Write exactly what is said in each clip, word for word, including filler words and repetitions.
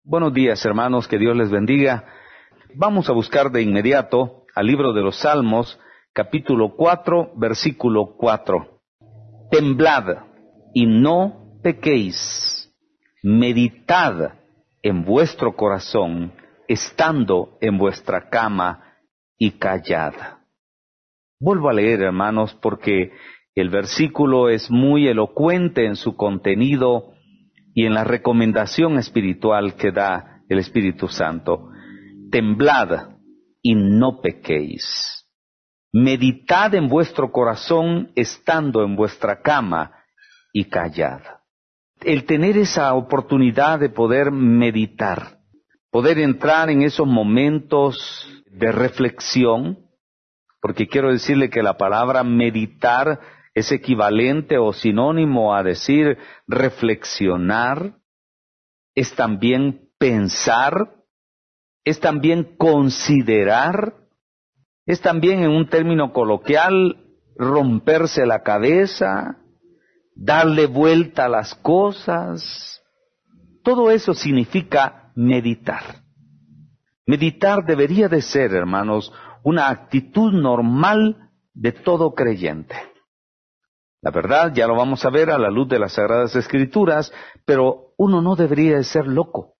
Buenos días, hermanos, que Dios les bendiga. Vamos a buscar de inmediato al libro de los Salmos, capítulo cuatro, versículo cuatro. Temblad y no pequéis, meditad en vuestro corazón, estando en vuestra cama, y callad. Vuelvo a leer, hermanos, porque el versículo es muy elocuente en su contenido y en la recomendación espiritual que da el Espíritu Santo. Temblad y no pequéis. Meditad en vuestro corazón estando en vuestra cama y callad. El tener esa oportunidad de poder meditar, poder entrar en esos momentos de reflexión, porque quiero decirle que la palabra meditar es equivalente o sinónimo a decir reflexionar, es también pensar, es también considerar, es también en un término coloquial romperse la cabeza, darle vuelta a las cosas. Todo eso significa meditar. Meditar debería de ser, hermanos, una actitud normal de todo creyente. La verdad, ya lo vamos a ver a la luz de las Sagradas Escrituras, pero uno no debería de ser loco.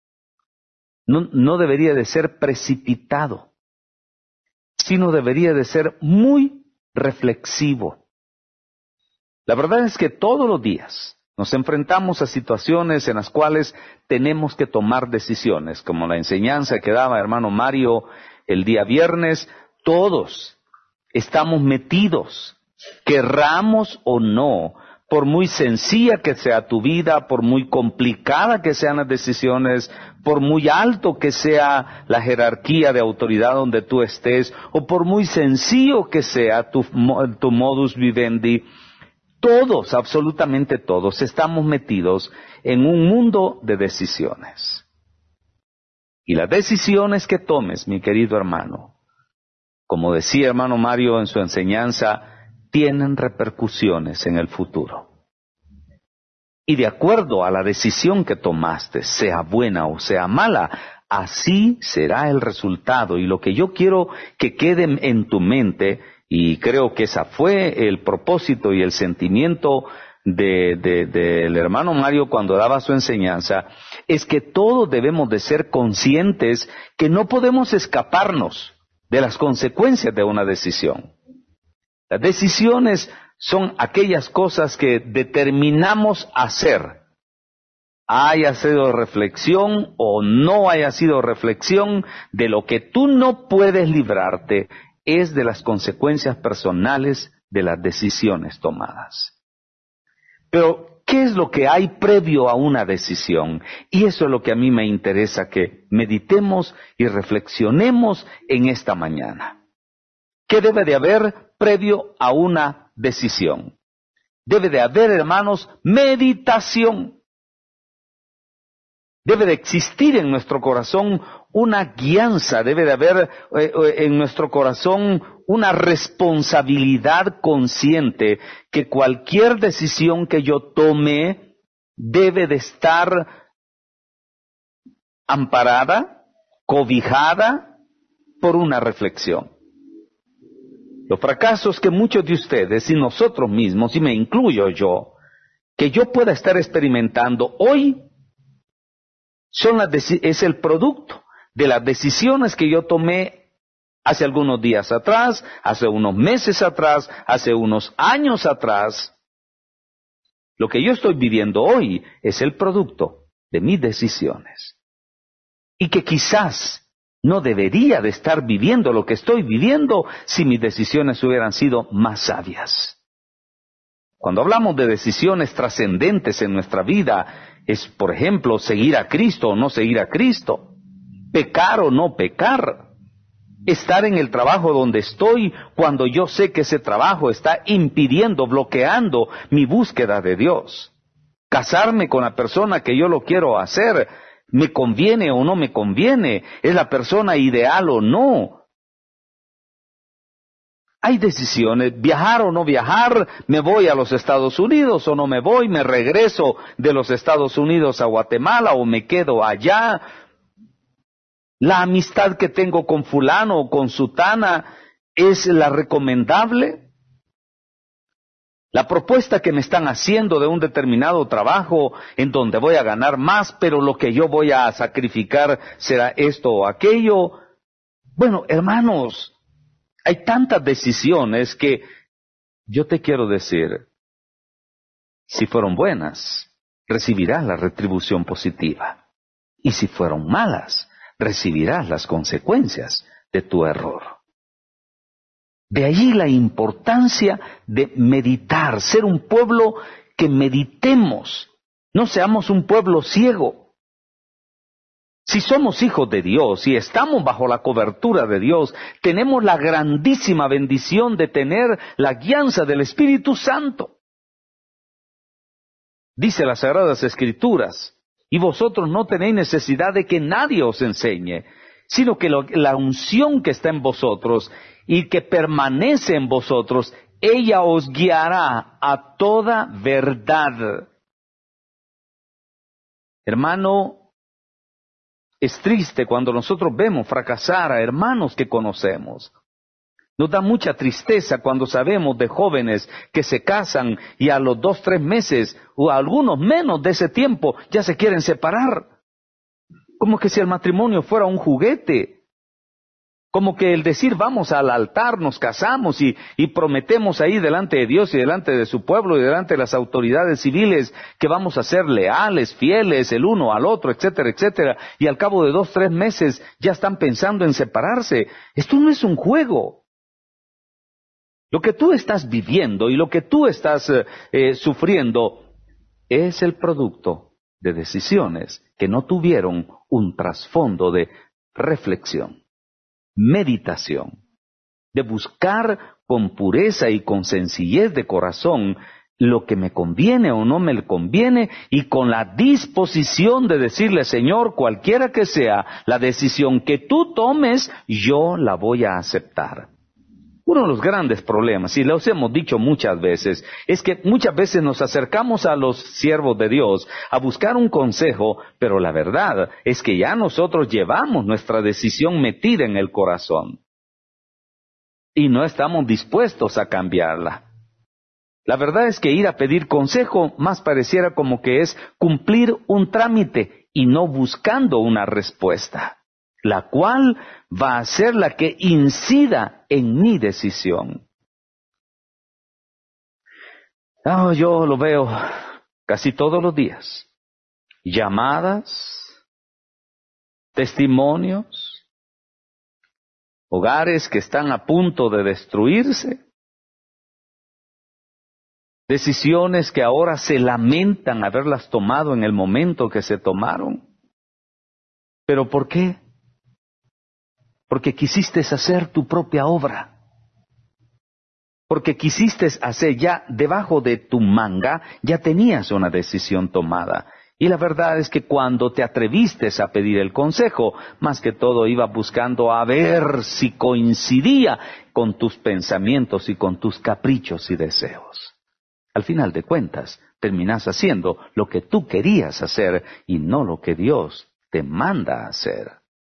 No, no debería de ser precipitado, sino debería de ser muy reflexivo. La verdad es que todos los días nos enfrentamos a situaciones en las cuales tenemos que tomar decisiones, como la enseñanza que daba hermano Mario el día viernes. Todos estamos metidos, querramos o no, por muy sencilla que sea tu vida, por muy complicada que sean las decisiones, por muy alto que sea la jerarquía de autoridad donde tú estés, o por muy sencillo que sea tu, tu modus vivendi, todos, absolutamente todos, estamos metidos en un mundo de decisiones. Y las decisiones que tomes, mi querido hermano, como decía hermano Mario en su enseñanza, tienen repercusiones en el futuro. Y de acuerdo a la decisión que tomaste, sea buena o sea mala, así será el resultado. Y lo que yo quiero que quede en tu mente, y creo que ese fue el propósito y el sentimiento de, de, del hermano Mario cuando daba su enseñanza, es que todos debemos de ser conscientes que no podemos escaparnos de las consecuencias de una decisión. Las decisiones son aquellas cosas que determinamos hacer. Haya sido reflexión o no haya sido reflexión, de lo que tú no puedes librarte es de las consecuencias personales de las decisiones tomadas. Pero, ¿qué es lo que hay previo a una decisión? Y eso es lo que a mí me interesa que meditemos y reflexionemos en esta mañana. ¿Qué debe de haber previo a una decisión? Debe de haber, hermanos, meditación. Debe de existir en nuestro corazón una guianza, debe de haber eh, en nuestro corazón una responsabilidad consciente que cualquier decisión que yo tome debe de estar amparada, cobijada por una reflexión. Los fracasos que muchos de ustedes y nosotros mismos, y me incluyo yo, que yo pueda estar experimentando hoy, son las es el producto de las decisiones que yo tomé hace algunos días atrás, hace unos meses atrás, hace unos años atrás. Lo que yo estoy viviendo hoy es el producto de mis decisiones. Y que quizás no debería de estar viviendo lo que estoy viviendo si mis decisiones hubieran sido más sabias. Cuando hablamos de decisiones trascendentes en nuestra vida, es, por ejemplo, seguir a Cristo o no seguir a Cristo, pecar o no pecar, estar en el trabajo donde estoy cuando yo sé que ese trabajo está impidiendo, bloqueando mi búsqueda de Dios, casarme con la persona que yo lo quiero hacer, me conviene o no me conviene, es la persona ideal o no. Hay decisiones, viajar o no viajar, me voy a los Estados Unidos o no me voy, me regreso de los Estados Unidos a Guatemala o me quedo allá. La amistad que tengo con fulano o con sutana es la recomendable. La propuesta que me están haciendo de un determinado trabajo en donde voy a ganar más, pero lo que yo voy a sacrificar será esto o aquello. Bueno, hermanos, hay tantas decisiones que yo te quiero decir, si fueron buenas, recibirás la retribución positiva. Y si fueron malas, recibirás las consecuencias de tu error. De allí la importancia de meditar, ser un pueblo que meditemos, no seamos un pueblo ciego. Si somos hijos de Dios y estamos bajo la cobertura de Dios, tenemos la grandísima bendición de tener la guianza del Espíritu Santo. Dice las Sagradas Escrituras, y vosotros no tenéis necesidad de que nadie os enseñe, sino que lo, la unción que está en vosotros y que permanece en vosotros, ella os guiará a toda verdad. Hermano, es triste cuando nosotros vemos fracasar a hermanos que conocemos. Nos da mucha tristeza cuando sabemos de jóvenes que se casan y a los dos, tres meses, o a algunos menos de ese tiempo, ya se quieren separar. Como que si el matrimonio fuera un juguete. Como que el decir vamos al altar, nos casamos y, y prometemos ahí delante de Dios y delante de su pueblo y delante de las autoridades civiles que vamos a ser leales, fieles el uno al otro, etcétera, etcétera. Y al cabo de dos, tres meses ya están pensando en separarse. Esto no es un juego. Lo que tú estás viviendo y lo que tú estás eh, eh, sufriendo es el producto de decisiones que no tuvieron un trasfondo de reflexión, meditación, de buscar con pureza y con sencillez de corazón lo que me conviene o no me conviene y con la disposición de decirle, Señor, cualquiera que sea la decisión que tú tomes, yo la voy a aceptar. Uno de los grandes problemas, y los hemos dicho muchas veces, es que muchas veces nos acercamos a los siervos de Dios a buscar un consejo, pero la verdad es que ya nosotros llevamos nuestra decisión metida en el corazón y no estamos dispuestos a cambiarla. La verdad es que ir a pedir consejo más pareciera como que es cumplir un trámite y no buscando una respuesta, la cual va a ser la que incida en mi decisión. Oh, yo lo veo casi todos los días. Llamadas, testimonios, hogares que están a punto de destruirse, decisiones que ahora se lamentan haberlas tomado en el momento que se tomaron. ¿Pero por qué? Porque quisiste hacer tu propia obra. Porque quisiste hacer ya debajo de tu manga, ya tenías una decisión tomada. Y la verdad es que cuando te atreviste a pedir el consejo, más que todo ibas buscando a ver si coincidía con tus pensamientos y con tus caprichos y deseos. Al final de cuentas, terminas haciendo lo que tú querías hacer y no lo que Dios te manda a hacer.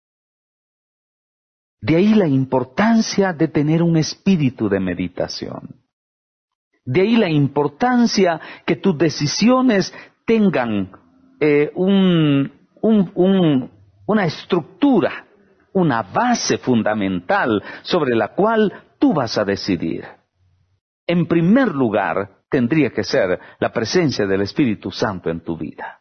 De ahí la importancia de tener un espíritu de meditación. De ahí la importancia que tus decisiones tengan eh, un, un, un, una estructura, una base fundamental sobre la cual tú vas a decidir. En primer lugar, tendría que ser la presencia del Espíritu Santo en tu vida.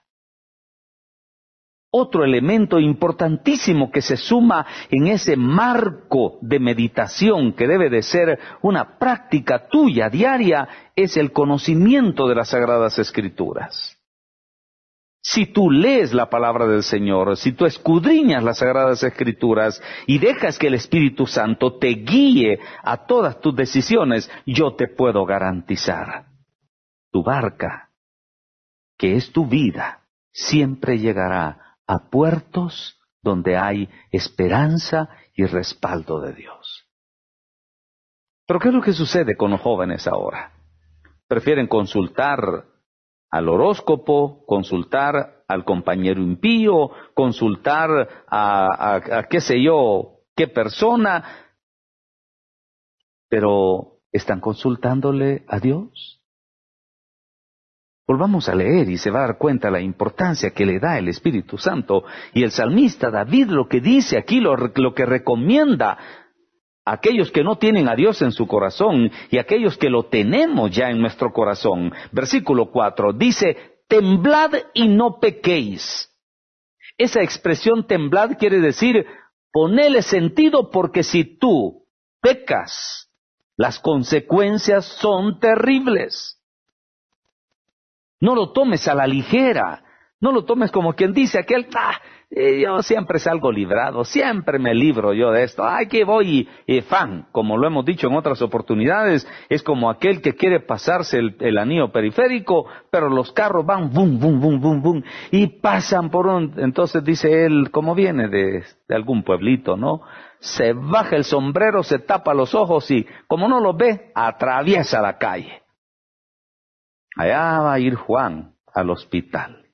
Otro elemento importantísimo que se suma en ese marco de meditación que debe de ser una práctica tuya diaria es el conocimiento de las Sagradas Escrituras. Si tú lees la palabra del Señor, si tú escudriñas las Sagradas Escrituras y dejas que el Espíritu Santo te guíe a todas tus decisiones, yo te puedo garantizar, tu barca, que es tu vida, siempre llegará a puertos donde hay esperanza y respaldo de Dios. Pero ¿qué es lo que sucede con los jóvenes ahora? Prefieren consultar al horóscopo, consultar al compañero impío, consultar a, a, a qué sé yo, qué persona, pero ¿están consultándole a Dios? Volvamos a leer y se va a dar cuenta la importancia que le da el Espíritu Santo. Y el salmista David lo que dice aquí, lo, lo que recomienda a aquellos que no tienen a Dios en su corazón y a aquellos que lo tenemos ya en nuestro corazón. Versículo cuatro dice, temblad y no pequéis. Esa expresión temblad quiere decir, ponele sentido porque si tú pecas, las consecuencias son terribles. No lo tomes a la ligera, no lo tomes como quien dice aquel, ah, eh, yo siempre salgo librado, siempre me libro yo de esto, ay que voy eh, fan, como lo hemos dicho en otras oportunidades, es como aquel que quiere pasarse el, el anillo periférico, pero los carros van bum, bum, bum, bum, bum, y pasan por un, entonces dice él, como viene de, de algún pueblito, ¿no? Se baja el sombrero, se tapa los ojos y como no lo ve, atraviesa la calle. Allá va a ir Juan al hospital.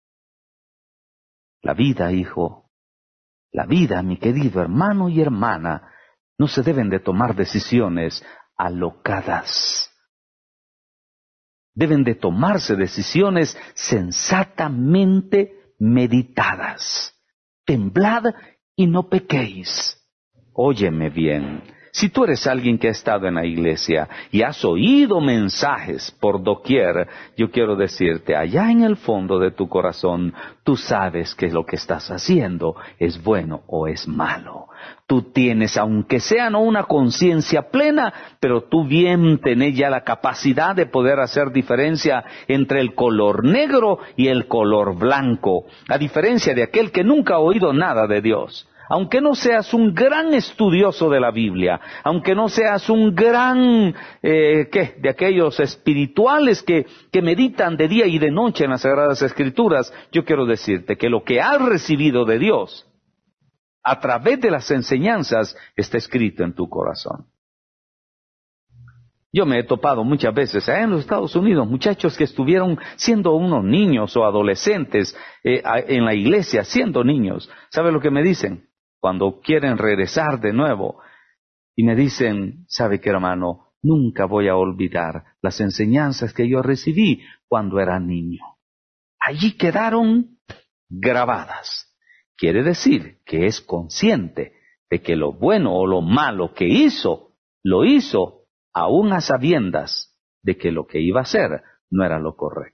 La vida, hijo, la vida, mi querido hermano y hermana, no se deben de tomar decisiones alocadas. Deben de tomarse decisiones sensatamente meditadas. Temblad y no pequéis. Óyeme bien. Si tú eres alguien que ha estado en la iglesia y has oído mensajes por doquier, yo quiero decirte, allá en el fondo de tu corazón, tú sabes que lo que estás haciendo es bueno o es malo. Tú tienes, aunque sea no una conciencia plena, pero tú bien tenés ya la capacidad de poder hacer diferencia entre el color negro y el color blanco, a diferencia de aquel que nunca ha oído nada de Dios. Aunque no seas un gran estudioso de la Biblia, aunque no seas un gran, eh, ¿qué?, de aquellos espirituales que, que meditan de día y de noche en las Sagradas Escrituras, yo quiero decirte que lo que has recibido de Dios, a través de las enseñanzas, está escrito en tu corazón. Yo me he topado muchas veces allá en los Estados Unidos, muchachos que estuvieron siendo unos niños o adolescentes eh, en la iglesia, siendo niños. ¿Sabe lo que me dicen? Cuando quieren regresar de nuevo, y me dicen, ¿sabe qué, hermano? Nunca voy a olvidar las enseñanzas que yo recibí cuando era niño. Allí quedaron grabadas. Quiere decir que es consciente de que lo bueno o lo malo que hizo, lo hizo aún a sabiendas de que lo que iba a hacer no era lo correcto.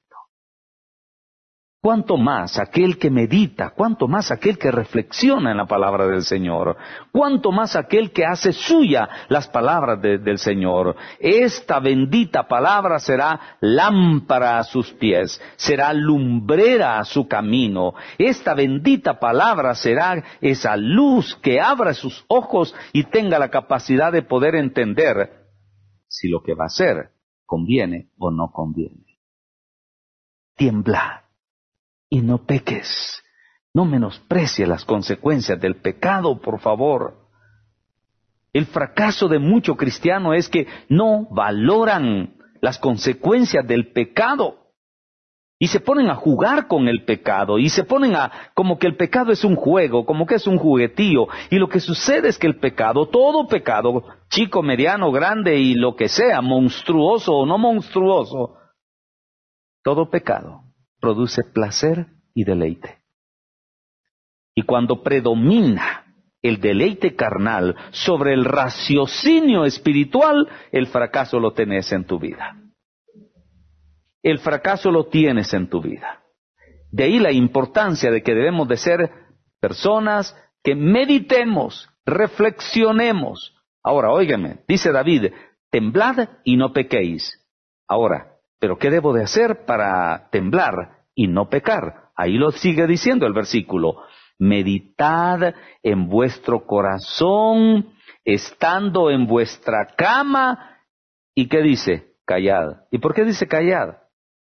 Cuánto más aquel que medita, cuánto más aquel que reflexiona en la palabra del Señor, cuánto más aquel que hace suya las palabras de, del Señor. Esta bendita palabra será lámpara a sus pies, será lumbrera a su camino. Esta bendita palabra será esa luz que abra sus ojos y tenga la capacidad de poder entender si lo que va a hacer conviene o no conviene. Tiembla. Y no peques, no menosprecies las consecuencias del pecado, por favor. El fracaso de muchos cristianos es que no valoran las consecuencias del pecado. Y se ponen a jugar con el pecado, y se ponen a, como que el pecado es un juego, como que es un juguetío. Y lo que sucede es que el pecado, todo pecado, chico, mediano, grande y lo que sea, monstruoso o no monstruoso, todo pecado produce placer y deleite. Y cuando predomina el deleite carnal sobre el raciocinio espiritual, el fracaso lo tenés en tu vida. El fracaso lo tienes en tu vida. De ahí la importancia de que debemos de ser personas que meditemos, reflexionemos. Ahora, óigame, dice David, temblad y no pequéis. Ahora, ¿pero qué debo de hacer para temblar y no pecar? Ahí lo sigue diciendo el versículo. Meditad en vuestro corazón, estando en vuestra cama. ¿Y qué dice? Callad. ¿Y por qué dice callad?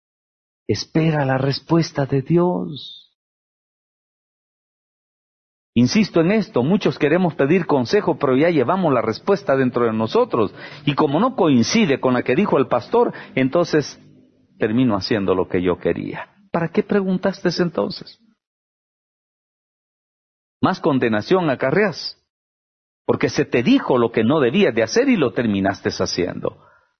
Espera la respuesta de Dios. Insisto en esto, muchos queremos pedir consejo, pero ya llevamos la respuesta dentro de nosotros. Y como no coincide con la que dijo el pastor, entonces termino haciendo lo que yo quería. ¿Para qué preguntaste entonces? Más condenación acarreas, porque se te dijo lo que no debías de hacer y lo terminaste haciendo.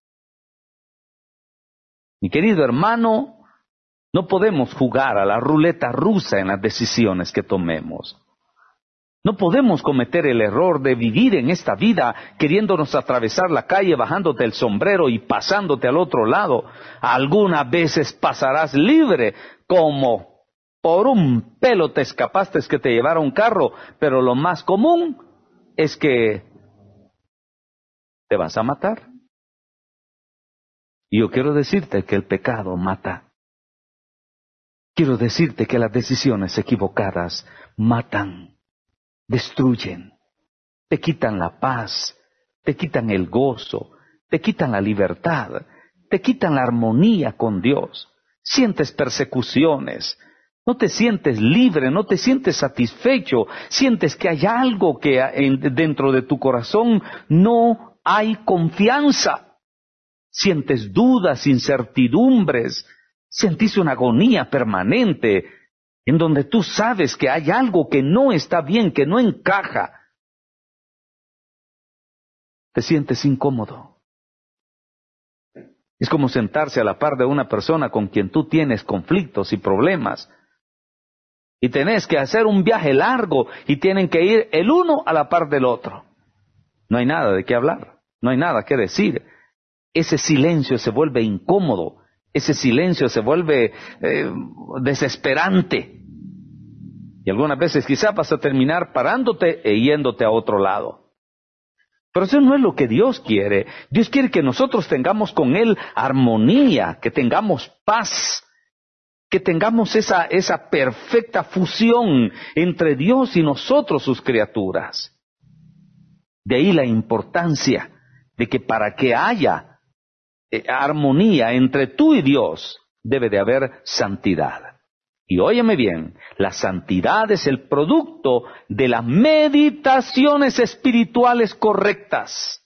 Mi querido hermano, no podemos jugar a la ruleta rusa en las decisiones que tomemos. No podemos cometer el error de vivir en esta vida queriéndonos atravesar la calle bajándote el sombrero y pasándote al otro lado. Algunas veces pasarás libre, como por un pelo te escapaste que te llevara un carro, pero lo más común es que te vas a matar. Y yo quiero decirte que el pecado mata. Quiero decirte que las decisiones equivocadas matan. Destruyen, te quitan la paz, te quitan el gozo, te quitan la libertad, te quitan la armonía con Dios. Sientes persecuciones, no te sientes libre, no te sientes satisfecho, sientes que hay algo que en, dentro de tu corazón no hay confianza. Sientes dudas, incertidumbres, sentís una agonía permanente, en donde tú sabes que hay algo que no está bien, que no encaja. Te sientes incómodo. Es como sentarse a la par de una persona con quien tú tienes conflictos y problemas. Y tenés que hacer un viaje largo y tienen que ir el uno a la par del otro. No hay nada de qué hablar, no hay nada que decir. Ese silencio se vuelve incómodo. Ese silencio se vuelve eh, desesperante. Y algunas veces quizá vas a terminar parándote e yéndote a otro lado. Pero eso no es lo que Dios quiere. Dios quiere que nosotros tengamos con Él armonía, que tengamos paz, que tengamos esa, esa perfecta fusión entre Dios y nosotros, sus criaturas. De ahí la importancia de que para que haya armonía entre tú y Dios, debe de haber santidad. Y óyeme bien, la santidad es el producto de las meditaciones espirituales correctas.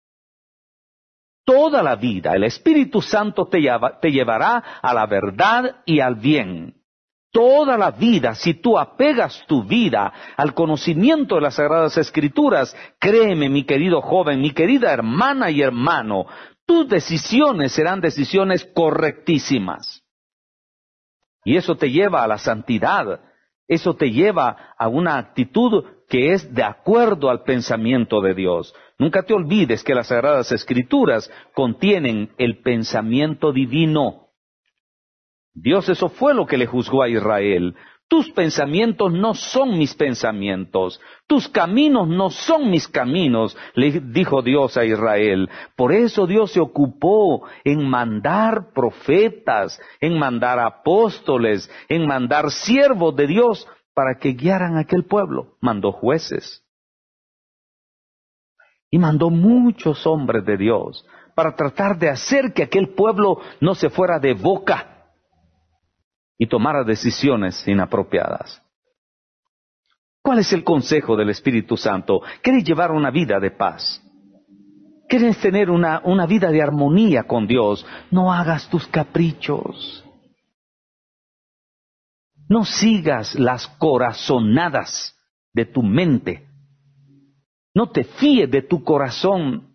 Toda la vida el Espíritu Santo te, lleva, te llevará a la verdad y al bien. Toda la vida, si tú apegas tu vida al conocimiento de las Sagradas Escrituras, créeme, mi querido joven, mi querida hermana y hermano, tus decisiones serán decisiones correctísimas. Y eso te lleva a la santidad. Eso te lleva a una actitud que es de acuerdo al pensamiento de Dios. Nunca te olvides que las Sagradas Escrituras contienen el pensamiento divino. Dios eso fue lo que le juzgó a Israel. Tus pensamientos no son mis pensamientos, tus caminos no son mis caminos, le dijo Dios a Israel. Por eso Dios se ocupó en mandar profetas, en mandar apóstoles, en mandar siervos de Dios para que guiaran a aquel pueblo. Mandó jueces. Y mandó muchos hombres de Dios para tratar de hacer que aquel pueblo no se fuera de boca y tomara decisiones inapropiadas. ¿Cuál es el consejo del Espíritu Santo? ¿Quieres llevar una vida de paz? ¿Quieres tener una, una vida de armonía con Dios? No hagas tus caprichos. No sigas las corazonadas de tu mente. No te fíes de tu corazón.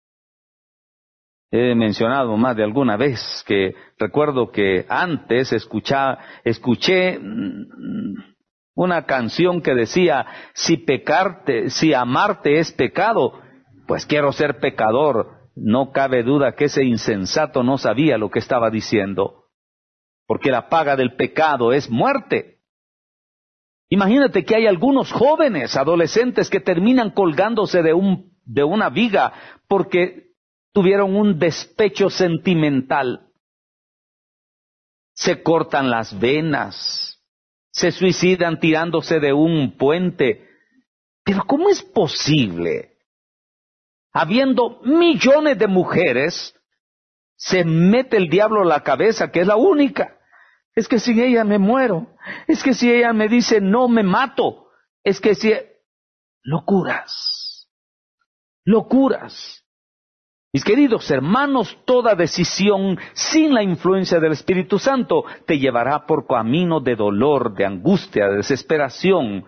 He mencionado más de alguna vez que recuerdo que antes escuchaba, escuché una canción que decía, si pecarte, si amarte es pecado, pues quiero ser pecador. No cabe duda que ese insensato no sabía lo que estaba diciendo, porque la paga del pecado es muerte. Imagínate que hay algunos jóvenes, adolescentes, que terminan colgándose de un, de una viga porque tuvieron un despecho sentimental. Se cortan las venas, se suicidan tirándose de un puente. Pero ¿cómo es posible? Habiendo millones de mujeres, se mete el diablo a la cabeza que es la única. Es que si ella me muero, es que si ella me dice no me mato, es que si... Locuras. Locuras. Mis queridos hermanos, toda decisión sin la influencia del Espíritu Santo te llevará por camino de dolor, de angustia, de desesperación.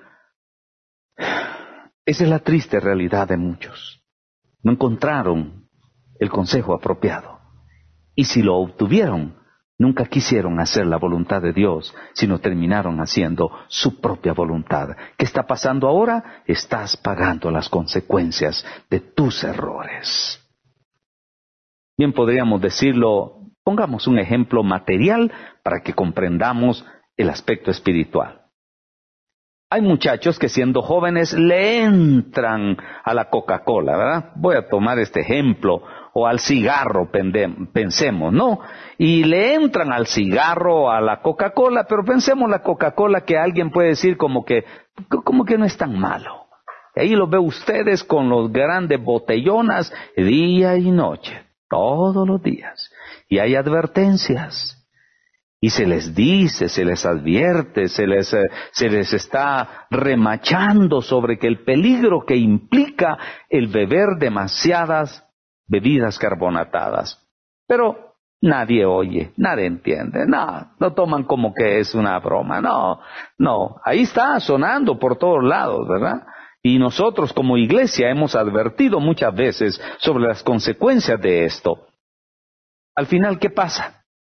Esa es la triste realidad de muchos. No encontraron el consejo apropiado. Y si lo obtuvieron, nunca quisieron hacer la voluntad de Dios, sino terminaron haciendo su propia voluntad. ¿Qué está pasando ahora? Estás pagando las consecuencias de tus errores. Bien podríamos decirlo, pongamos un ejemplo material para que comprendamos el aspecto espiritual. Hay muchachos que siendo jóvenes le entran a la Coca-Cola, ¿verdad? Voy a tomar este ejemplo, o al cigarro, pensemos, ¿no? Y le entran al cigarro, a la Coca-Cola, pero pensemos la Coca-Cola que alguien puede decir como que, como que no es tan malo. Y ahí lo ve ustedes con los grandes botellonas día y noche, todos los días. Y hay advertencias. Y se les dice, se les advierte, se les, eh, se les está remachando sobre que el peligro que implica el beber demasiadas bebidas carbonatadas. Pero nadie oye, nadie entiende, no, lo toman como que es una broma, no, no, ahí está sonando por todos lados, ¿verdad? Y nosotros como iglesia hemos advertido muchas veces sobre las consecuencias de esto. Al final, ¿qué pasa?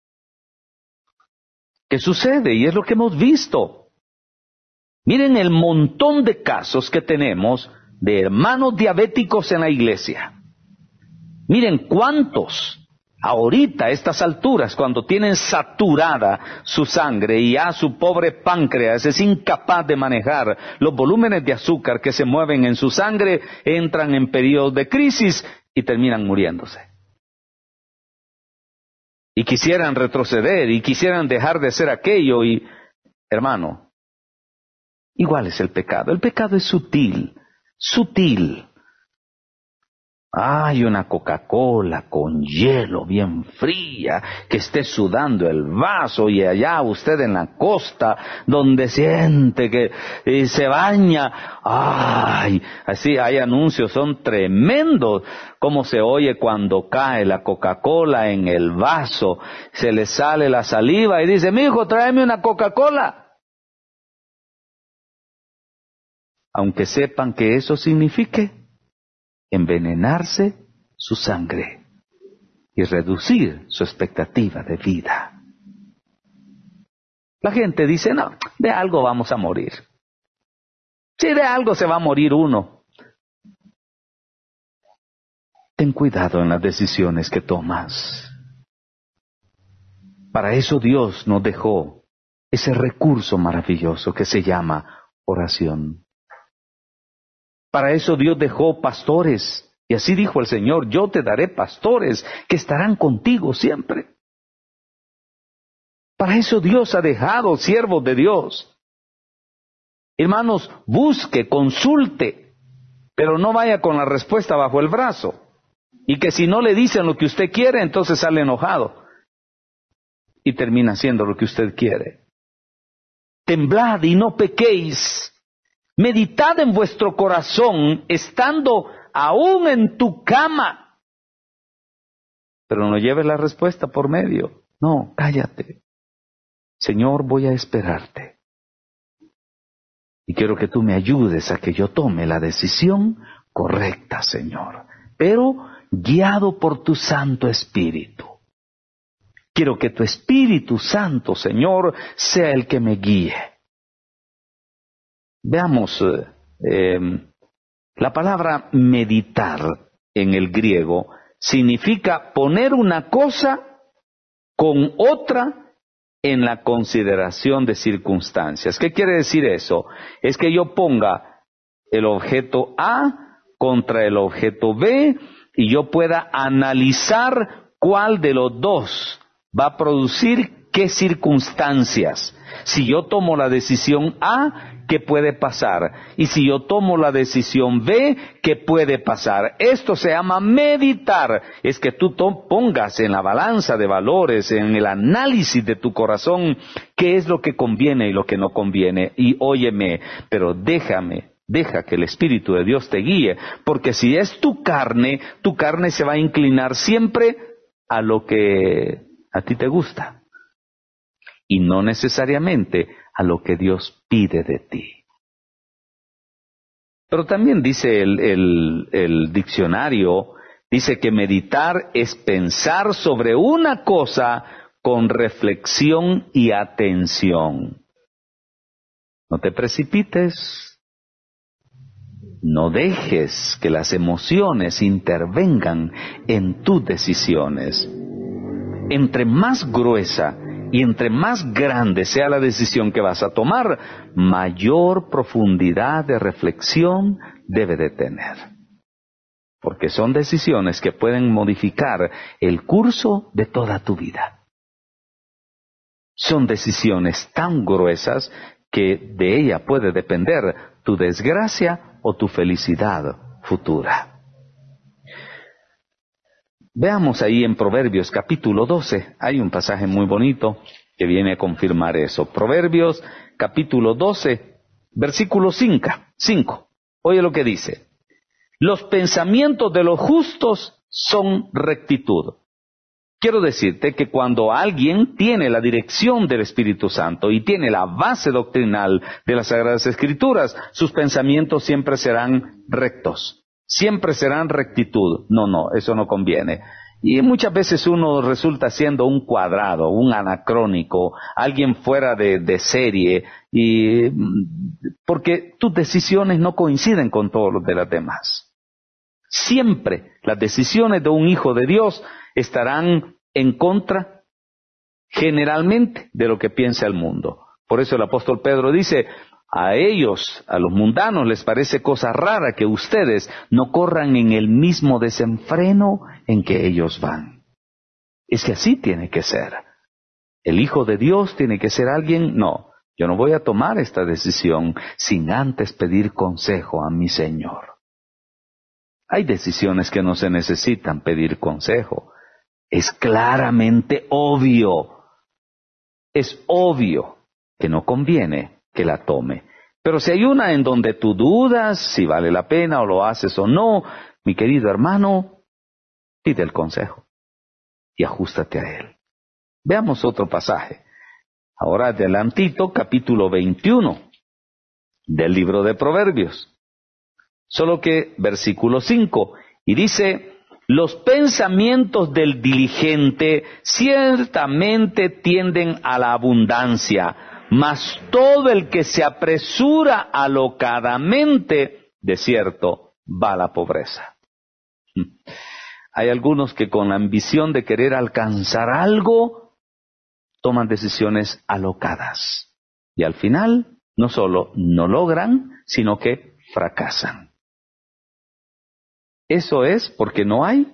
¿Qué sucede? Y es lo que hemos visto. Miren el montón de casos que tenemos de hermanos diabéticos en la iglesia. Miren cuántos ahorita a estas alturas, cuando tienen saturada su sangre y ya su pobre páncreas es incapaz de manejar los volúmenes de azúcar que se mueven en su sangre, entran en periodos de crisis y terminan muriéndose. Y quisieran retroceder, y quisieran dejar de ser aquello, y, hermano, igual es el pecado. El pecado es sutil, sutil. Hay una Coca-Cola con hielo bien fría, que esté sudando el vaso, y allá usted en la costa, donde siente que eh, se baña. ¡Ay! Así hay anuncios, son tremendos. Cómo se oye cuando cae la Coca-Cola en el vaso, se le sale la saliva y dice, mijo, tráeme una Coca-Cola. Aunque sepan que eso signifique envenenarse su sangre y reducir su expectativa de vida. La gente dice, no, de algo vamos a morir. Si de algo se va a morir uno. Ten cuidado en las decisiones que tomas. Para eso Dios nos dejó ese recurso maravilloso que se llama oración. Para eso Dios dejó pastores, y así dijo el Señor, yo te daré pastores que estarán contigo siempre. Para eso Dios ha dejado siervos de Dios. Hermanos, busque, consulte, pero no vaya con la respuesta bajo el brazo. Y que si no le dicen lo que usted quiere, entonces sale enojado. Y termina haciendo lo que usted quiere. Temblad y no pequéis. Meditad en vuestro corazón, estando aún en tu cama. Pero no lleves la respuesta por medio. No, cállate. Señor, voy a esperarte. Y quiero que tú me ayudes a que yo tome la decisión correcta, Señor. Pero guiado por tu Santo Espíritu. Quiero que tu Espíritu Santo, Señor, sea el que me guíe. Veamos, eh, eh, la palabra meditar en el griego significa poner una cosa con otra en la consideración de circunstancias. ¿Qué quiere decir eso? Es que yo ponga el objeto A contra el objeto B y yo pueda analizar cuál de los dos va a producir qué circunstancias. Si yo tomo la decisión A, qué puede pasar. Y si yo tomo la decisión B, ¿qué puede pasar? Esto se llama meditar. Es que tú pongas en la balanza de valores, en el análisis de tu corazón, qué es lo que conviene y lo que no conviene. Y óyeme, pero déjame, deja que el Espíritu de Dios te guíe, porque si es tu carne, tu carne se va a inclinar siempre a lo que a ti te gusta, y no necesariamente a lo que Dios pide de ti. Pero también dice el, el, el diccionario, dice que meditar es pensar sobre una cosa con reflexión y atención. No te precipites, no dejes que las emociones intervengan en tus decisiones. Entre más gruesa y entre más grande sea la decisión que vas a tomar, mayor profundidad de reflexión debe de tener. Porque son decisiones que pueden modificar el curso de toda tu vida. Son decisiones tan gruesas que de ella puede depender tu desgracia o tu felicidad futura. Veamos ahí en Proverbios capítulo doce, hay un pasaje muy bonito que viene a confirmar eso. Proverbios capítulo doce, versículo cinco. Oye lo que dice: los pensamientos de los justos son rectitud. Quiero decirte que cuando alguien tiene la dirección del Espíritu Santo y tiene la base doctrinal de las Sagradas Escrituras, sus pensamientos siempre serán rectos. Siempre serán rectitud. No, no, eso no conviene. Y muchas veces uno resulta siendo un cuadrado, un anacrónico, alguien fuera de, de serie, y porque tus decisiones no coinciden con todos los de las demás. Siempre las decisiones de un hijo de Dios estarán en contra, generalmente, de lo que piensa el mundo. Por eso el apóstol Pedro dice: a ellos, a los mundanos, les parece cosa rara que ustedes no corran en el mismo desenfreno en que ellos van. Es que así tiene que ser. El Hijo de Dios tiene que ser alguien, no, yo no voy a tomar esta decisión sin antes pedir consejo a mi Señor. Hay decisiones que no se necesitan pedir consejo. Es claramente obvio, es obvio que no conviene que la tome. Pero si hay una en donde tú dudas si vale la pena o lo haces o no, mi querido hermano, pide el consejo y ajústate a él. Veamos otro pasaje. Ahora adelantito, capítulo veintiuno del libro de Proverbios. Solo que versículo cinco, y dice: los pensamientos del diligente ciertamente tienden a la abundancia, mas todo el que se apresura alocadamente, de cierto, va a la pobreza. Hay algunos que con la ambición de querer alcanzar algo, toman decisiones alocadas. Y al final, no solo no logran, sino que fracasan. Eso es porque no hay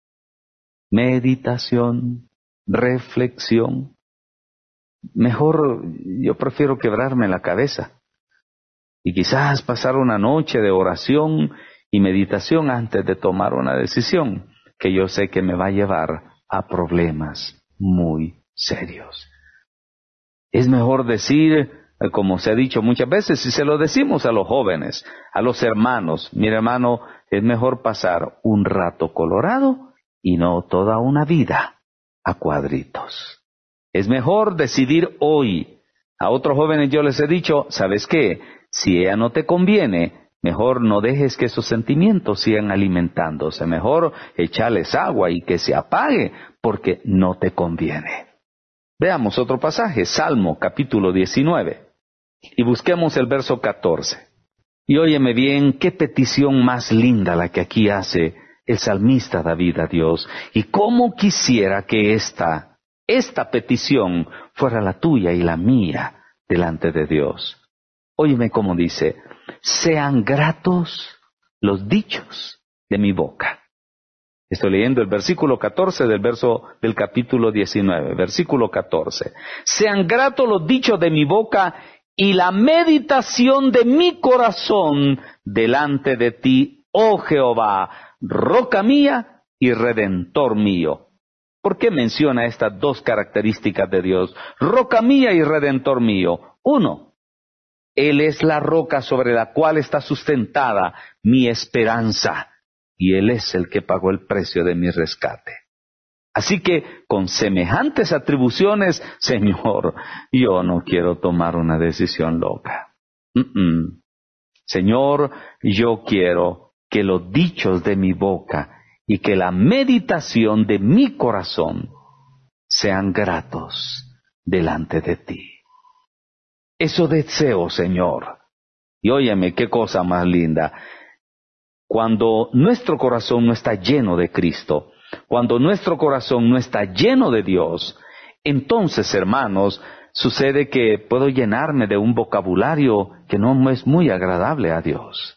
meditación, reflexión. Mejor yo prefiero quebrarme la cabeza y quizás pasar una noche de oración y meditación antes de tomar una decisión que yo sé que me va a llevar a problemas muy serios. Es mejor decir, como se ha dicho muchas veces, y se lo decimos a los jóvenes, a los hermanos: mira, hermano, es mejor pasar un rato colorado y no toda una vida a cuadritos. Es mejor decidir hoy. A otros jóvenes yo les he dicho: ¿sabes qué? Si ella no te conviene, mejor no dejes que esos sentimientos sigan alimentándose. Mejor echarles agua y que se apague, porque no te conviene. Veamos otro pasaje, Salmo capítulo diecinueve, y busquemos el verso catorce. Y óyeme bien, qué petición más linda la que aquí hace el salmista David a Dios. Y cómo quisiera que esta, esta petición fuera la tuya y la mía delante de Dios. Óyeme cómo dice: sean gratos los dichos de mi boca. Estoy leyendo el versículo catorce del verso del capítulo diecinueve, versículo catorce. Sean gratos los dichos de mi boca y la meditación de mi corazón delante de ti, oh Jehová, roca mía y redentor mío. ¿Por qué menciona estas dos características de Dios? Roca mía y redentor mío. Uno, Él es la roca sobre la cual está sustentada mi esperanza, y Él es el que pagó el precio de mi rescate. Así que, con semejantes atribuciones, Señor, yo no quiero tomar una decisión loca. Mm-mm. Señor, yo quiero que los dichos de mi boca y que la meditación de mi corazón sean gratos delante de ti. Eso deseo, Señor. Y óyeme, qué cosa más linda. Cuando nuestro corazón no está lleno de Cristo, cuando nuestro corazón no está lleno de Dios, entonces, hermanos, sucede que puedo llenarme de un vocabulario que no es muy agradable a Dios.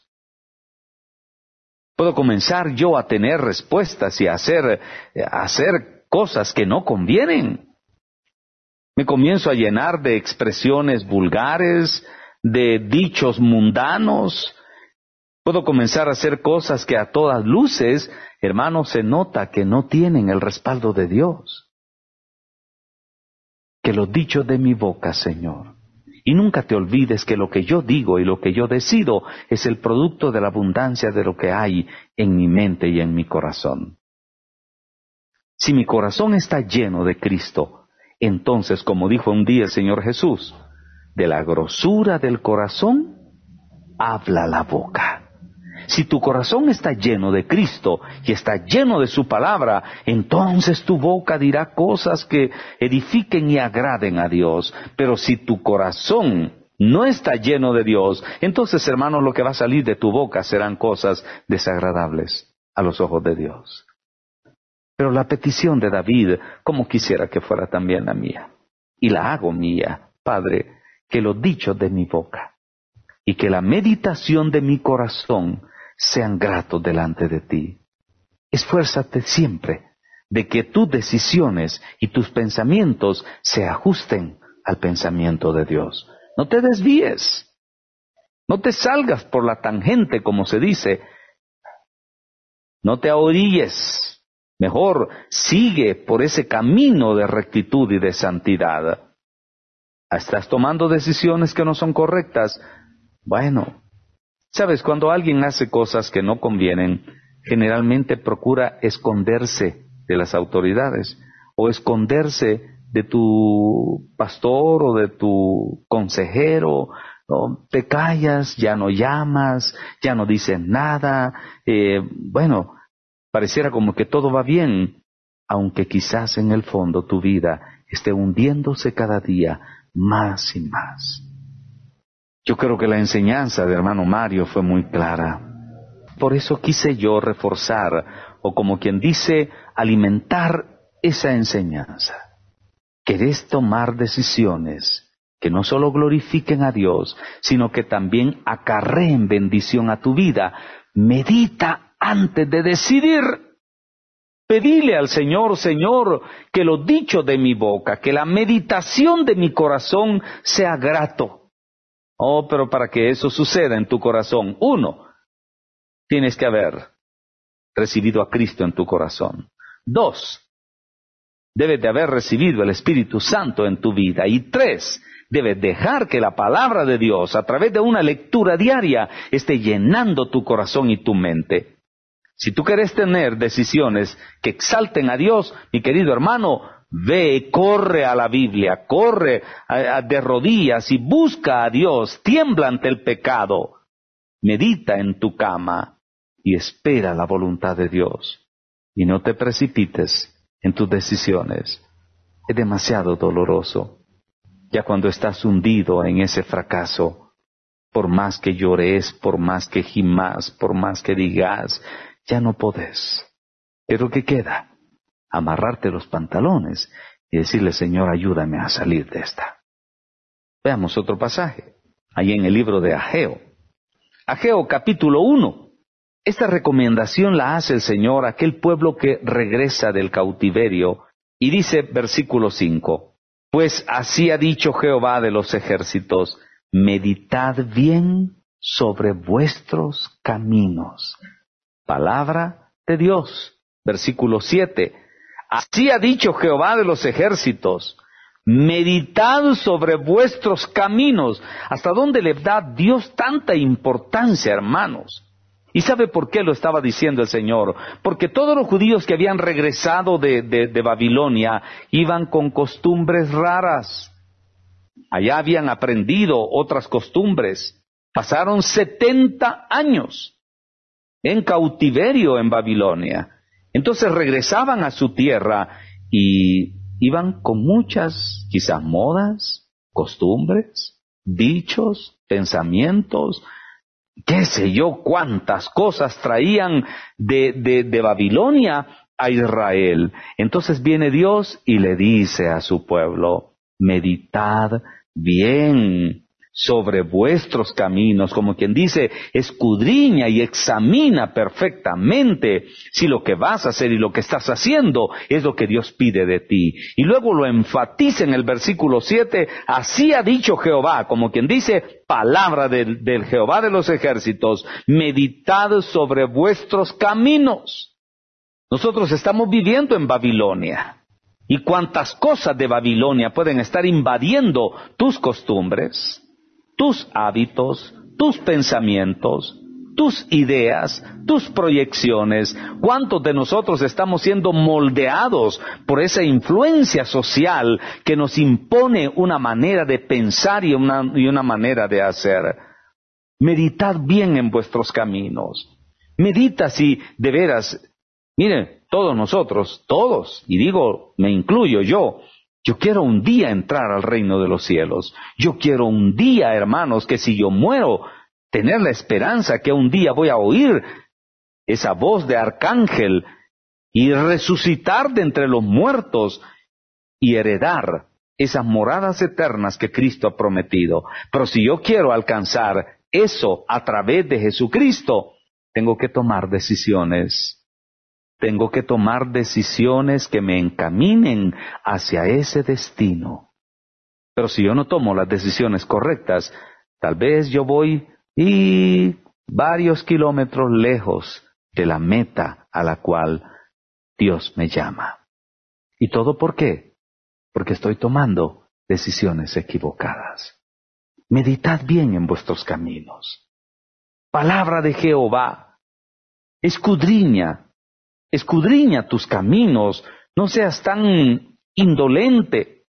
Puedo comenzar yo a tener respuestas y a hacer, a hacer cosas que no convienen. Me comienzo a llenar de expresiones vulgares, de dichos mundanos. Puedo comenzar a hacer cosas que a todas luces, hermanos, se nota que no tienen el respaldo de Dios. Que los dichos de mi boca, Señor. Y nunca te olvides que lo que yo digo y lo que yo decido es el producto de la abundancia de lo que hay en mi mente y en mi corazón. Si mi corazón está lleno de Cristo, entonces, como dijo un día el Señor Jesús, de la grosura del corazón habla la boca. Si tu corazón está lleno de Cristo y está lleno de su palabra, entonces tu boca dirá cosas que edifiquen y agraden a Dios. Pero si tu corazón no está lleno de Dios, entonces, hermanos, lo que va a salir de tu boca serán cosas desagradables a los ojos de Dios. Pero la petición de David, como quisiera que fuera también la mía, y la hago mía, Padre, que los dichos de mi boca y que la meditación de mi corazón sean gratos delante de ti. Esfuérzate siempre de que tus decisiones y tus pensamientos se ajusten al pensamiento de Dios. No te desvíes, no te salgas por la tangente, como se dice, no te ahorilles, mejor sigue por ese camino de rectitud y de santidad. ¿Estás tomando decisiones que no son correctas? Bueno, sabes, cuando alguien hace cosas que no convienen, generalmente procura esconderse de las autoridades o esconderse de tu pastor o de tu consejero. ¿No? Te callas, ya no llamas, ya no dices nada. Eh, bueno, pareciera como que todo va bien, aunque quizás en el fondo tu vida esté hundiéndose cada día más y más. Yo creo que la enseñanza de hermano Mario fue muy clara. Por eso quise yo reforzar, o como quien dice, alimentar esa enseñanza. ¿Querés tomar decisiones que no solo glorifiquen a Dios, sino que también acarreen bendición a tu vida? Medita antes de decidir. Pedile al Señor, Señor, que lo dicho de mi boca, que la meditación de mi corazón sea grato. Oh, pero para que eso suceda en tu corazón, uno, tienes que haber recibido a Cristo en tu corazón. Dos, debes de haber recibido el Espíritu Santo en tu vida. Y tres, debes dejar que la palabra de Dios, a través de una lectura diaria, esté llenando tu corazón y tu mente. Si tú quieres tener decisiones que exalten a Dios, mi querido hermano, ve, corre a la Biblia, corre a, a, de rodillas y busca a Dios, tiembla ante el pecado, medita en tu cama y espera la voluntad de Dios. Y no te precipites en tus decisiones. Es demasiado doloroso. Ya cuando estás hundido en ese fracaso, por más que llores, por más que gimas, por más que digas, ya no podés. Pero ¿qué queda? Amarrarte los pantalones y decirle, Señor, ayúdame a salir de esta. Veamos otro pasaje, ahí en el libro de Ageo. Ageo capítulo uno. Esta recomendación la hace el Señor a aquel pueblo que regresa del cautiverio, y dice versículo cinco, pues así ha dicho Jehová de los ejércitos, meditad bien sobre vuestros caminos. Palabra de Dios. Versículo siete. Así ha dicho Jehová de los ejércitos, meditad sobre vuestros caminos. ¿Hasta dónde le da Dios tanta importancia, hermanos? ¿Y sabe por qué lo estaba diciendo el Señor? Porque todos los judíos que habían regresado de, de, de Babilonia iban con costumbres raras. Allá habían aprendido otras costumbres. Pasaron setenta años en cautiverio en Babilonia. Entonces regresaban a su tierra y iban con muchas, quizás modas, costumbres, dichos, pensamientos, qué sé yo, cuántas cosas traían de, de, de Babilonia a Israel. Entonces viene Dios y le dice a su pueblo, meditad bien sobre vuestros caminos, como quien dice, escudriña y examina perfectamente si lo que vas a hacer y lo que estás haciendo es lo que Dios pide de ti. Y luego lo enfatiza en el versículo siete, así ha dicho Jehová, como quien dice, palabra del, del Jehová de los ejércitos, meditad sobre vuestros caminos. Nosotros estamos viviendo en Babilonia. ¿Y cuántas cosas de Babilonia pueden estar invadiendo tus costumbres, tus hábitos, tus pensamientos, tus ideas, tus proyecciones? ¿Cuántos de nosotros estamos siendo moldeados por esa influencia social que nos impone una manera de pensar y una, y una manera de hacer? Meditad bien en vuestros caminos. Medita si de veras, miren, todos nosotros, todos, y digo, me incluyo yo, yo quiero un día entrar al reino de los cielos. Yo quiero un día, hermanos, que si yo muero, tener la esperanza que un día voy a oír esa voz de arcángel y resucitar de entre los muertos y heredar esas moradas eternas que Cristo ha prometido. Pero si yo quiero alcanzar eso a través de Jesucristo, tengo que tomar decisiones. Tengo que tomar decisiones que me encaminen hacia ese destino. Pero si yo no tomo las decisiones correctas, tal vez yo voy y varios kilómetros lejos de la meta a la cual Dios me llama. ¿Y todo por qué? Porque estoy tomando decisiones equivocadas. Meditad bien en vuestros caminos. Palabra de Jehová. Escudriña. Escudriña tus caminos, no seas tan indolente,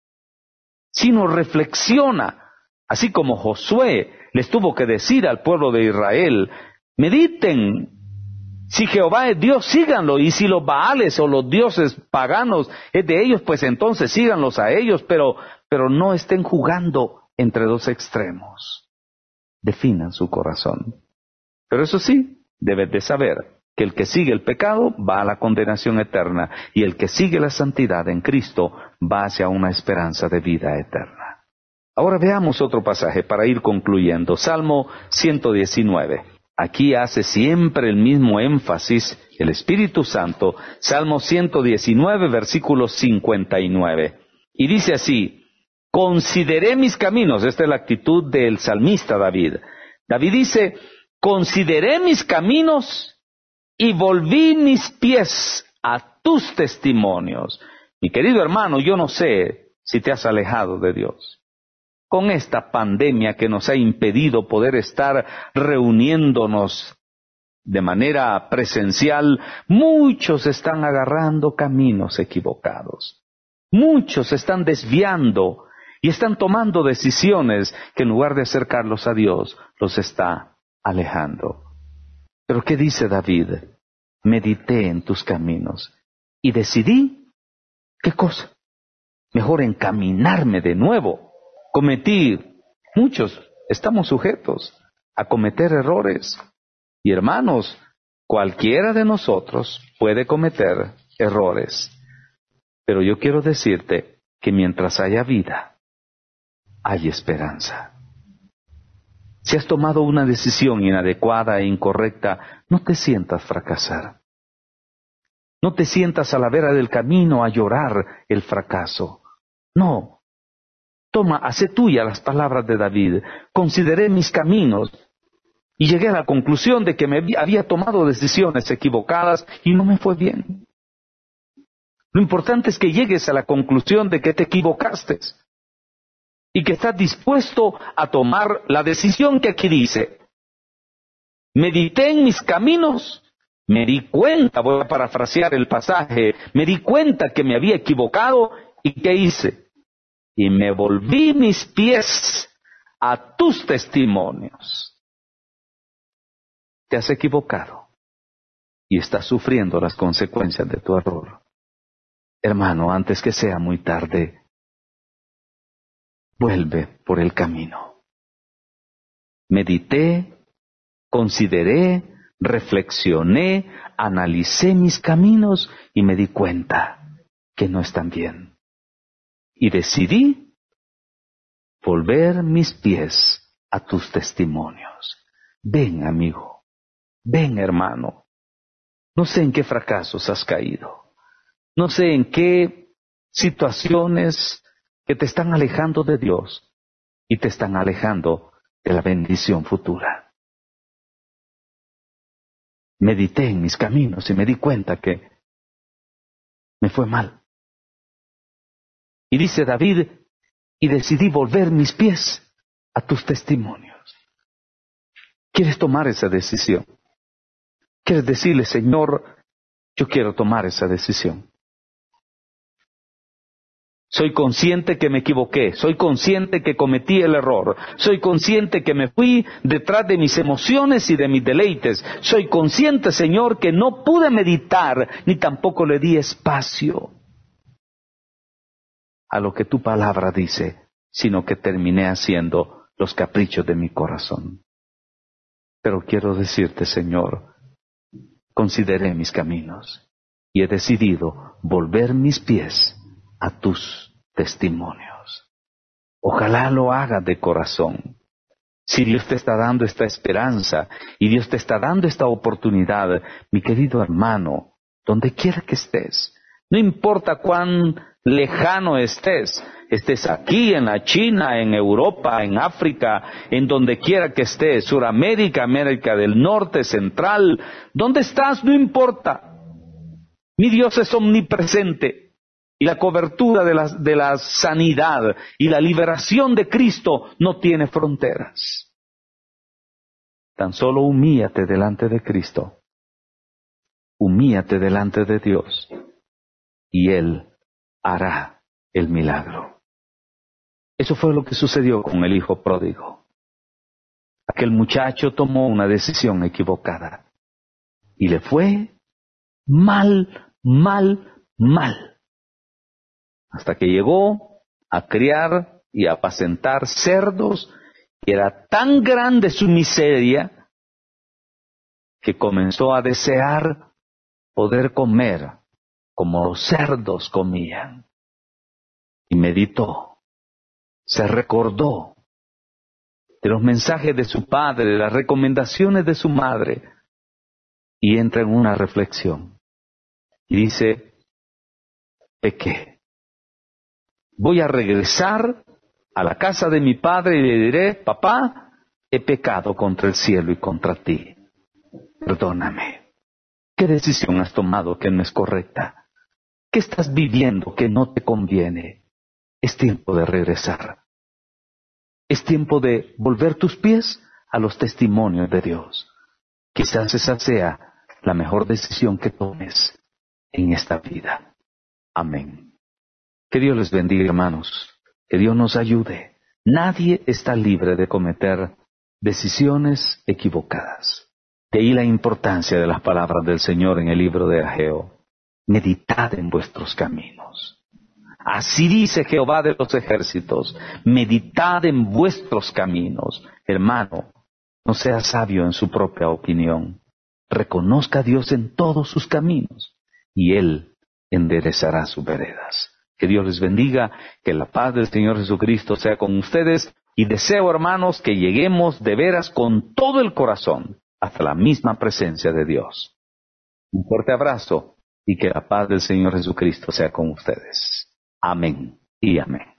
sino reflexiona, así como Josué les tuvo que decir al pueblo de Israel, mediten, si Jehová es Dios, síganlo, y si los Baales o los dioses paganos es de ellos, pues entonces síganlos a ellos, pero, pero no estén jugando entre dos extremos. Definan su corazón. Pero eso sí, debes de saber que el que sigue el pecado va a la condenación eterna y el que sigue la santidad en Cristo va hacia una esperanza de vida eterna. Ahora veamos otro pasaje para ir concluyendo. Salmo ciento diecinueve. Aquí hace siempre el mismo énfasis el Espíritu Santo. Salmo ciento diecinueve, versículo cincuenta y nueve. Y dice así, consideré mis caminos. Esta es la actitud del salmista David. David dice, consideré mis caminos y volví mis pies a tus testimonios. Mi querido hermano, yo no sé si te has alejado de Dios. Con esta pandemia que nos ha impedido poder estar reuniéndonos de manera presencial, muchos están agarrando caminos equivocados. Muchos están desviando y están tomando decisiones que en lugar de acercarlos a Dios, los está alejando. Pero ¿qué dice David? Medité en tus caminos y decidí, ¿qué cosa? Mejor encaminarme de nuevo. Cometí, muchos estamos sujetos a cometer errores. Y hermanos, cualquiera de nosotros puede cometer errores. Pero yo quiero decirte que mientras haya vida, hay esperanza. Si has tomado una decisión inadecuada e incorrecta, no te sientas fracasar. No te sientas a la vera del camino a llorar el fracaso. No. Toma, hace tuya las palabras de David. Consideré mis caminos y llegué a la conclusión de que me había tomado decisiones equivocadas y no me fue bien. Lo importante es que llegues a la conclusión de que te equivocaste y que estás dispuesto a tomar la decisión que aquí dice. Medité en mis caminos, me di cuenta, voy a parafrasear el pasaje, me di cuenta que me había equivocado y ¿qué hice? Y me volví mis pies a tus testimonios. Te has equivocado y estás sufriendo las consecuencias de tu error. Hermano, antes que sea muy tarde, vuelve por el camino. Medité, consideré, reflexioné, analicé mis caminos y me di cuenta que no están bien. Y decidí volver mis pies a tus testimonios. Ven, amigo, ven, hermano. No sé en qué fracasos has caído. No sé en qué situaciones que te están alejando de Dios y te están alejando de la bendición futura. Medité en mis caminos y me di cuenta que me fue mal. Y dice David, y decidí volver mis pies a tus testimonios. ¿Quieres tomar esa decisión? ¿Quieres decirle, Señor, yo quiero tomar esa decisión? Soy consciente que me equivoqué, soy consciente que cometí el error, soy consciente que me fui detrás de mis emociones y de mis deleites, soy consciente, Señor, que no pude meditar ni tampoco le di espacio a lo que tu palabra dice, sino que terminé haciendo los caprichos de mi corazón. Pero quiero decirte, Señor, consideré mis caminos y he decidido volver mis pies a tus testimonios. Ojalá lo hagas de corazón. Si Dios te está dando esta esperanza y Dios te está dando esta oportunidad, mi querido hermano, donde quiera que estés, no importa cuán lejano estés, estés aquí, en la China, en Europa, en África, en donde quiera que estés, Suramérica, América del Norte, Central, donde estás, no importa. Mi Dios es omnipresente. Y la cobertura de la, de la sanidad y la liberación de Cristo no tiene fronteras. Tan solo humíllate delante de Cristo. Humíllate delante de Dios. Y Él hará el milagro. Eso fue lo que sucedió con el hijo pródigo. Aquel muchacho tomó una decisión equivocada. Y le fue mal, mal, mal. Hasta que llegó a criar y a apacentar cerdos, y era tan grande su miseria que comenzó a desear poder comer como los cerdos comían. Y meditó, se recordó de los mensajes de su padre, de las recomendaciones de su madre, y entra en una reflexión. Y dice, pequé. Voy a regresar a la casa de mi padre y le diré, papá, he pecado contra el cielo y contra ti. Perdóname. ¿Qué decisión has tomado que no es correcta? ¿Qué estás viviendo que no te conviene? Es tiempo de regresar. Es tiempo de volver tus pies a los testimonios de Dios. Quizás esa sea la mejor decisión que tomes en esta vida. Amén. Que Dios les bendiga, hermanos. Que Dios nos ayude. Nadie está libre de cometer decisiones equivocadas. De ahí la importancia de las palabras del Señor en el libro de Ageo. Meditad en vuestros caminos. Así dice Jehová de los ejércitos. Meditad en vuestros caminos. Hermano, no sea sabio en su propia opinión. Reconozca a Dios en todos sus caminos y Él enderezará sus veredas. Que Dios les bendiga, que la paz del Señor Jesucristo sea con ustedes y deseo, hermanos, que lleguemos de veras con todo el corazón hasta la misma presencia de Dios. Un fuerte abrazo y que la paz del Señor Jesucristo sea con ustedes. Amén y amén.